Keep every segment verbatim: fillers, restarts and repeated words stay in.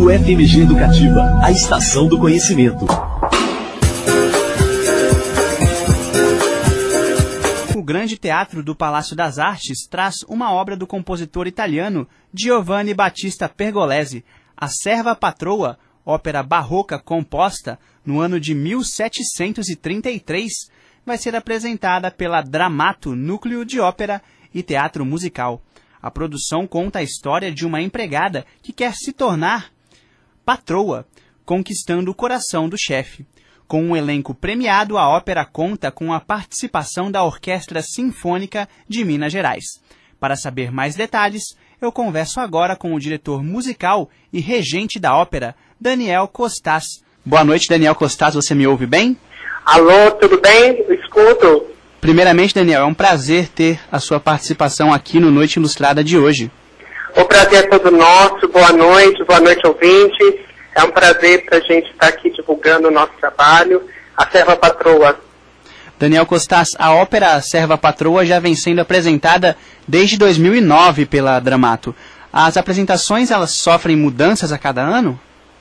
U F M G Educativa, a estação do conhecimento. O Grande Teatro do Palácio das Artes traz uma obra do compositor italiano Giovanni Battista Pergolesi, A Serva Patroa, ópera barroca composta no ano de mil setecentos e trinta e três, vai ser apresentada pela Dramato Núcleo de Ópera e Teatro Musical. A produção conta a história de uma empregada que quer se tornar patroa, conquistando o coração do chefe. Com um elenco premiado, a ópera conta com a participação da Orquestra Sinfônica de Minas Gerais. Para saber mais detalhes, eu converso agora com o diretor musical e regente da ópera, Daniel Costas. Boa noite, Daniel Costas, você me ouve bem? Alô, tudo bem? Eu escuto. Primeiramente, Daniel, é um prazer ter a sua participação aqui no Noite Ilustrada de hoje. O prazer é todo nosso. Boa noite, boa noite, ouvintes. É um prazer para a gente estar aqui divulgando o nosso trabalho, A Serva Patroa. Daniel Costas, a ópera Serva Patroa já vem sendo apresentada desde dois mil e nove pela Dramato. As apresentações, elas sofrem mudanças a cada ano?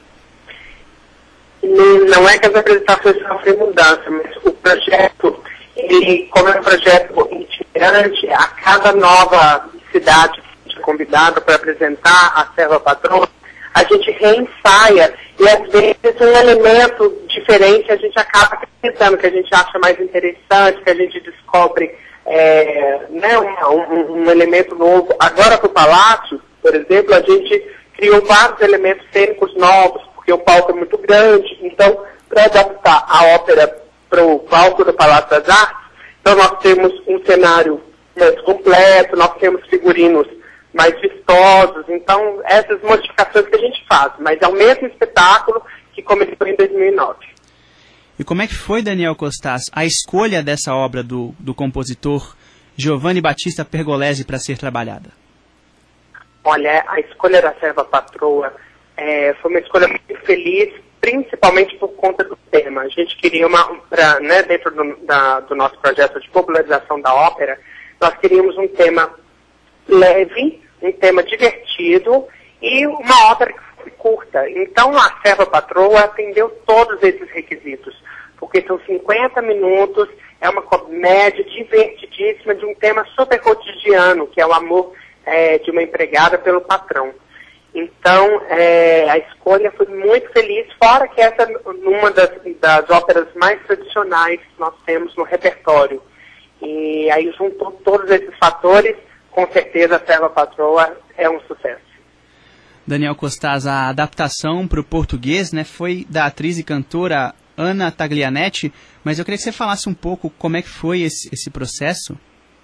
Não é que as apresentações sofrem mudança, mas o projeto, ele, como é um projeto itinerante, a cada nova cidade que é convidada para apresentar a Serva Patroa, a gente reensaia e às vezes um elemento diferente a gente acaba acrescentando, que a gente acha mais interessante, que a gente descobre é, né, um, um elemento novo. Agora para o Palácio, por exemplo, a gente criou vários elementos cênicos novos, porque o palco é muito grande, então para adaptar a ópera para o palco do Palácio das Artes, então nós temos um cenário mais completo, nós temos figurinos mais vistosos, então essas modificações que a gente faz, mas é o mesmo espetáculo que começou em dois mil e nove. E como é que foi, Daniel Costas, a escolha dessa obra do, do compositor Giovanni Battista Pergolesi para ser trabalhada? Olha, a escolha da Serva Patroa é, foi uma escolha muito feliz, principalmente por conta do tema. A gente queria uma, pra, né, dentro do, da, do nosso projeto de popularização da ópera, nós queríamos um tema leve, um tema divertido e uma ópera que fosse curta. Então a Serva Patroa atendeu todos esses requisitos, porque são cinquenta minutos, é uma comédia divertidíssima de um tema super cotidiano, que é o amor é, de uma empregada pelo patrão. Então é, a escolha foi muito feliz, fora que essa é uma das, das óperas mais tradicionais que nós temos no repertório. E aí juntou todos esses fatores. Com certeza, a Serva Patroa é um sucesso. Daniel Costas, a adaptação para o português, né, foi da atriz e cantora Ana Taglianetti, mas eu queria que você falasse um pouco como é que foi esse, esse processo.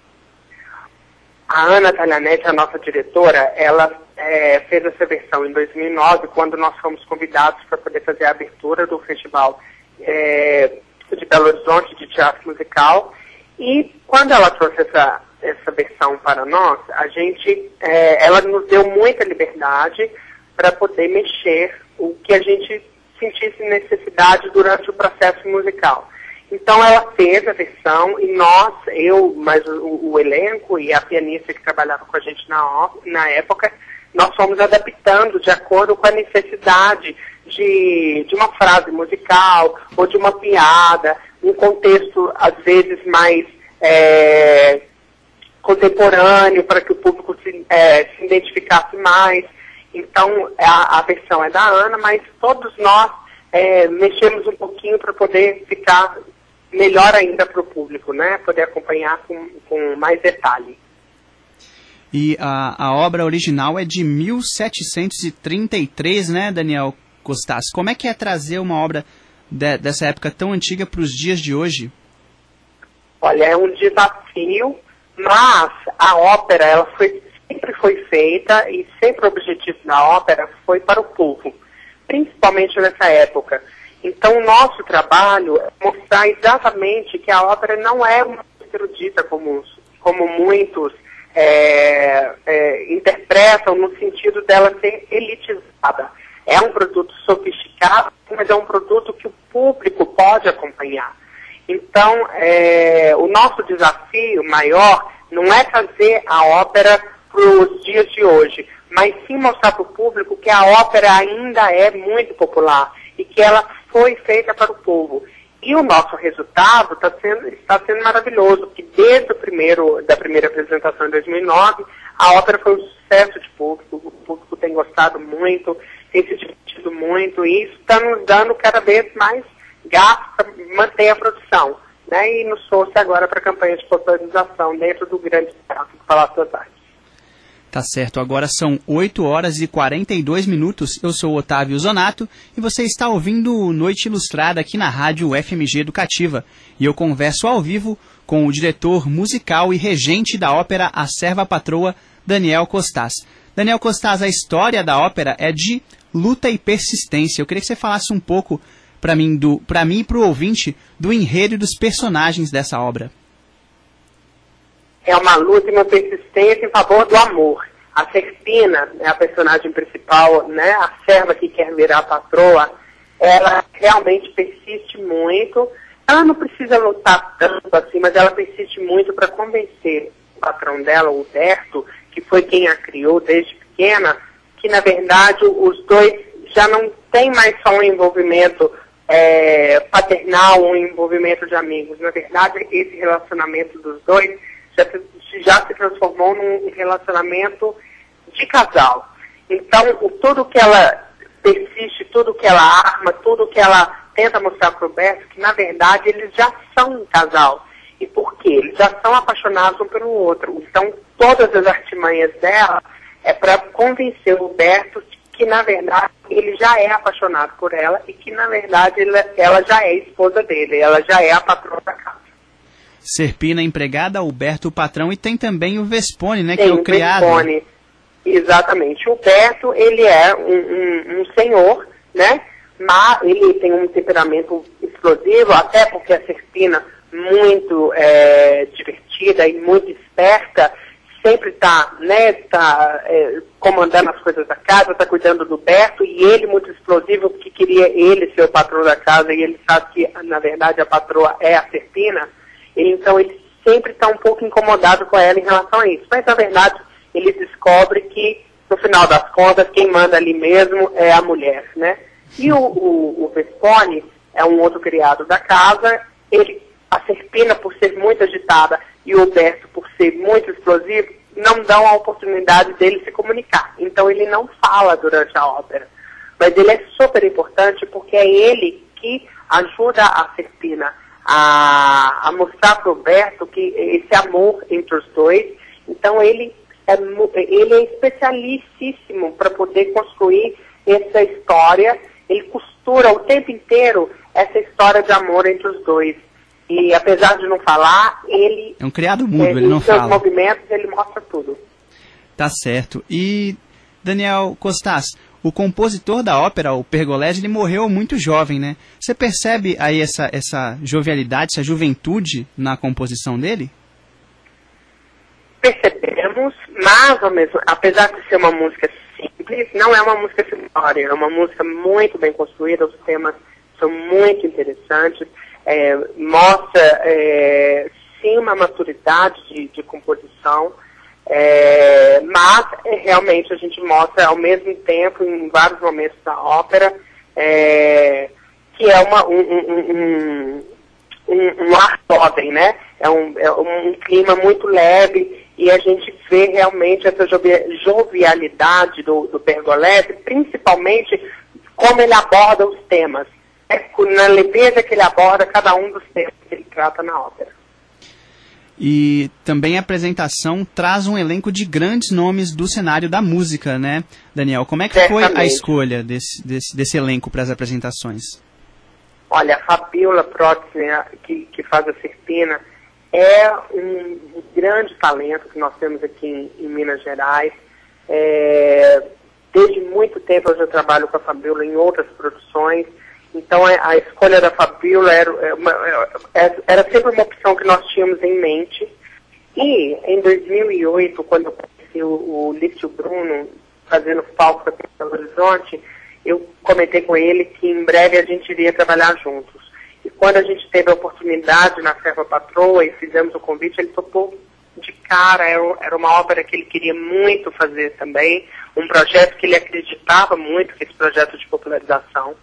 A Ana Taglianetti, a nossa diretora, ela é, fez essa versão em dois mil e nove, quando nós fomos convidados para poder fazer a abertura do Festival é, de Belo Horizonte de Teatro Musical. E quando ela trouxe essa... essa versão para nós, a gente, é, ela nos deu muita liberdade para poder mexer o que a gente sentisse necessidade durante o processo musical. Então ela fez a versão e nós, eu, mais o, o elenco e a pianista que trabalhava com a gente na, na época, nós fomos adaptando de acordo com a necessidade de, de uma frase musical ou de uma piada, um contexto às vezes mais é, contemporâneo, para que o público se, é, se identificasse mais. Então, a, a versão é da Ana, mas todos nós é, mexemos um pouquinho para poder ficar melhor ainda para o público, né? Poder acompanhar com, com mais detalhe. E a, a obra original é de mil setecentos e trinta e três, né, Daniel Costas? Como é que é trazer uma obra de, dessa época tão antiga para os dias de hoje? Olha, é um desafio, mas a ópera, ela foi, sempre foi feita e sempre o objetivo da ópera foi para o povo, principalmente nessa época. Então o nosso trabalho é mostrar exatamente que a ópera não é uma erudita como, como muitos é, é, interpretam, no sentido dela ser elitizada. É um produto sofisticado, mas é um produto que o público pode acompanhar. Então, é, o nosso desafio maior não é trazer a ópera para os dias de hoje, mas sim mostrar para o público que a ópera ainda é muito popular e que ela foi feita para o povo. E o nosso resultado tá sendo, está sendo maravilhoso, porque desde o primeiro, da primeira apresentação em dois mil e nove, a ópera foi um sucesso de público, o público tem gostado muito, tem se divertido muito, e isso está nos dando cada vez mais gasto para manter a produção, né? E nos trouxe agora para a campanha de popularização dentro do grande teatro do Palácio das Artes. Tá certo, agora são oito horas e quarenta e dois minutos, eu sou o Otávio Zonato e você está ouvindo Noite Ilustrada aqui na rádio F M G Educativa. E eu converso ao vivo com o diretor musical e regente da ópera A Serva Patroa, Daniel Costas. Daniel Costas, a história da ópera é de luta e persistência. Eu queria que você falasse um pouco para mim, do, para mim e para o ouvinte do enredo e dos personagens dessa obra. É uma luta e uma persistência em favor do amor. A Serpina, é a personagem principal, né, a serva que quer virar a patroa, ela realmente persiste muito. Ela não precisa lutar tanto assim, mas ela persiste muito para convencer o patrão dela, o Berto, que foi quem a criou desde pequena, que na verdade os dois já não têm mais só um envolvimento é, paternal, um envolvimento de amigos. Na verdade, esse relacionamento dos dois Já, já se transformou num relacionamento de casal. Então, o, tudo que ela persiste, tudo que ela arma, tudo que ela tenta mostrar para o Berto, que na verdade eles já são um casal. E por quê? Eles já são apaixonados um pelo outro. Então, todas as artimanhas dela é para convencer o Berto que na verdade ele já é apaixonado por ela e que na verdade ela, ela já é esposa dele, ela já é a patroa da casa. Serpina, empregada, Alberto, o patrão, e tem também o Vespone, né, tem que é o, o criado. Vespone, exatamente. O Berto, ele é um, um, um senhor, né, mas ele tem um temperamento explosivo, até porque a Serpina, muito é, divertida e muito esperta, sempre está, né, tá, é, comandando as coisas da casa, está cuidando do Berto, e ele muito explosivo, porque queria ele ser o patrão da casa, e ele sabe que, na verdade, a patroa é a Serpina. Então ele sempre está um pouco incomodado com ela em relação a isso. Mas na verdade ele descobre que no final das contas quem manda ali mesmo é a mulher, né? E o, o, o Vespone é um outro criado da casa. Ele, a Serpina, por ser muito agitada, e o Berto, por ser muito explosivo, não dão a oportunidade dele se comunicar. Então ele não fala durante a ópera. Mas ele é super importante porque é ele que ajuda a Serpina A, a mostrar para o Berto que esse amor entre os dois. Então ele é, ele é especialíssimo para poder construir essa história. Ele costura o tempo inteiro essa história de amor entre os dois. E apesar de não falar, ele... É um criado mudo, ele, ele não fala. Em seus fala. movimentos ele mostra tudo. Tá certo. E, Daniel Costas, o compositor da ópera, o Pergolesi, ele morreu muito jovem, né? Você percebe aí essa, essa jovialidade, essa juventude na composição dele? Percebemos, mas ao mesmo, apesar de ser uma música simples, não é uma música simplória, é uma música muito bem construída, os temas são muito interessantes, é, mostra é, sim uma maturidade de, de composição. É, mas é, realmente a gente mostra ao mesmo tempo, em vários momentos da ópera, é, que é uma, um, um, um, um, um ar jovem, né? É um, é um clima muito leve e a gente vê realmente essa jovialidade do, do Pergolesi, principalmente como ele aborda os temas, é, na leveza que ele aborda cada um dos temas que ele trata na ópera. E também a apresentação traz um elenco de grandes nomes do cenário da música, né, Daniel? Como é que foi a escolha desse, desse, desse elenco para as apresentações? Olha, a Fabiola Protzner, que, que faz a Serpina, é um grande talento que nós temos aqui em, em Minas Gerais. É, desde muito tempo eu já trabalho com a Fabiola em outras produções. Então a, a escolha da Fabiola era, uma, era sempre uma opção que nós tínhamos em mente. E em dois mil e oito, quando eu conheci o, o Lício Bruno fazendo Falco aqui em Belo Horizonte, eu comentei com ele que em breve a gente iria trabalhar juntos. E quando a gente teve a oportunidade na Serva Patroa e fizemos o convite, ele topou de cara. Era, era uma ópera que ele queria muito fazer também, um projeto que ele acreditava muito, que esse projeto de popularização.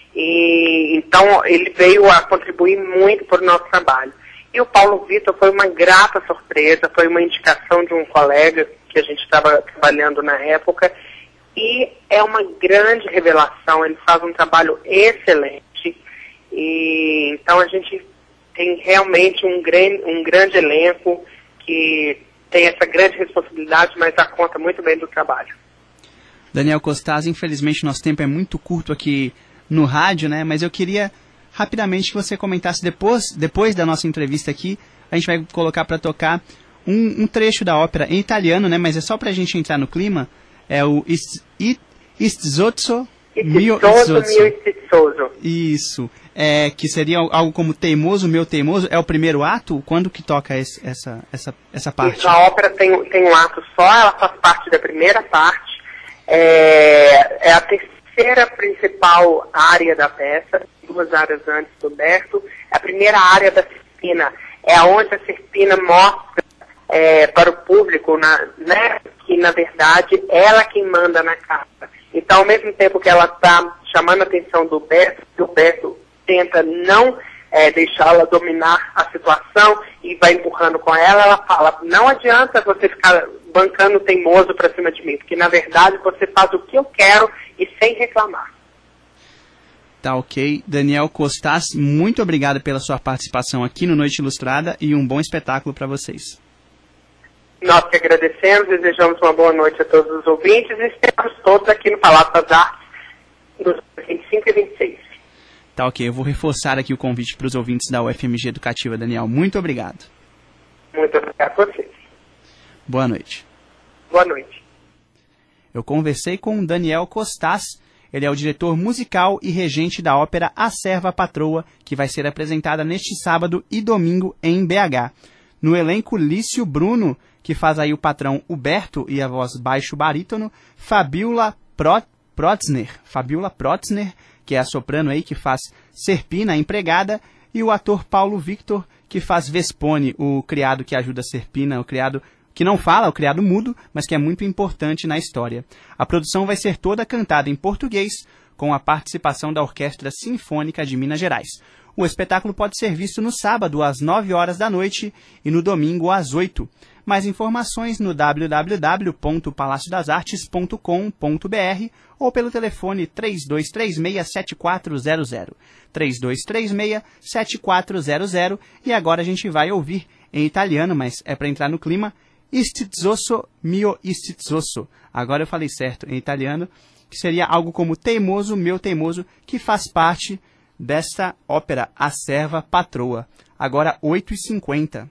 E então ele veio a contribuir muito para o nosso trabalho. E o Paulo Vitor foi uma grata surpresa, foi uma indicação de um colega que a gente estava trabalhando na época, e é uma grande revelação, ele faz um trabalho excelente, e então a gente tem realmente um grande, um grande elenco que tem essa grande responsabilidade, mas dá conta muito bem do trabalho. Daniel Costaz, infelizmente nosso tempo é muito curto aqui no rádio, né? Mas eu queria rapidamente que você comentasse depois, depois da nossa entrevista aqui, a gente vai colocar para tocar um, um trecho da ópera em italiano, né? Mas é só para a gente entrar no clima. É o Istizozzo mio Istizozzo. Isso. É, que seria algo como Teimoso, Meu Teimoso. É o primeiro ato? Quando que toca esse, essa, essa, essa parte? Isso, a ópera tem, tem um ato só, ela faz parte da primeira parte. É, é a terceira principal área da peça, duas áreas antes do Berto. É a primeira área da Serpina, é onde a Serpina mostra é, para o público, na, né, que na verdade ela quem manda na casa. Então, ao mesmo tempo que ela está chamando a atenção do Berto, o Berto tenta não é, deixá-la dominar a situação e vai empurrando com ela, ela fala, não adianta você ficar bancando teimoso para cima de mim, porque na verdade você faz o que eu quero e sem reclamar. Tá ok. Daniel Costaz, muito obrigado pela sua participação aqui no Noite Ilustrada e um bom espetáculo para vocês. Nós que agradecemos, desejamos uma boa noite a todos os ouvintes e estamos todos aqui no Palácio das Artes, nos vinte e cinco e vinte e seis. Tá ok, eu vou reforçar aqui o convite para os ouvintes da U F M G Educativa, Daniel. Muito obrigado. Muito obrigado a vocês. Boa noite. Boa noite. Eu conversei com o Daniel Costaz. Ele é o diretor musical e regente da ópera A Serva Patroa, que vai ser apresentada neste sábado e domingo em B H. No elenco, Lício Bruno, que faz aí o patrão Huberto e a voz baixo barítono, Fabiola Protzner, Fabiola Protzner, que é a soprano aí que faz Serpina, a empregada, e o ator Paulo Victor, que faz Vespone, o criado que ajuda Serpina, o criado que não fala, o criado mudo, mas que é muito importante na história. A produção vai ser toda cantada em português, com a participação da Orquestra Sinfônica de Minas Gerais. O espetáculo pode ser visto no sábado, às nove horas da noite, e no domingo, às oito. Mais informações no w w w ponto palácio das artes ponto com ponto b r ou pelo telefone três dois três seis sete quatro zero zero. três dois três seis sete quatro zero zero. E agora a gente vai ouvir em italiano, mas é para entrar no clima, Istizozzo mio Istizozzo. Agora eu falei certo em italiano, que seria algo como Teimoso, Meu Teimoso, que faz parte desta ópera A Serva Patroa. Agora oito e cinquenta.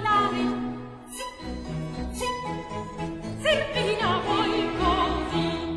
Serpina, vuoi così?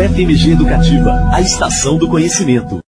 F M G Educativa, a estação do conhecimento.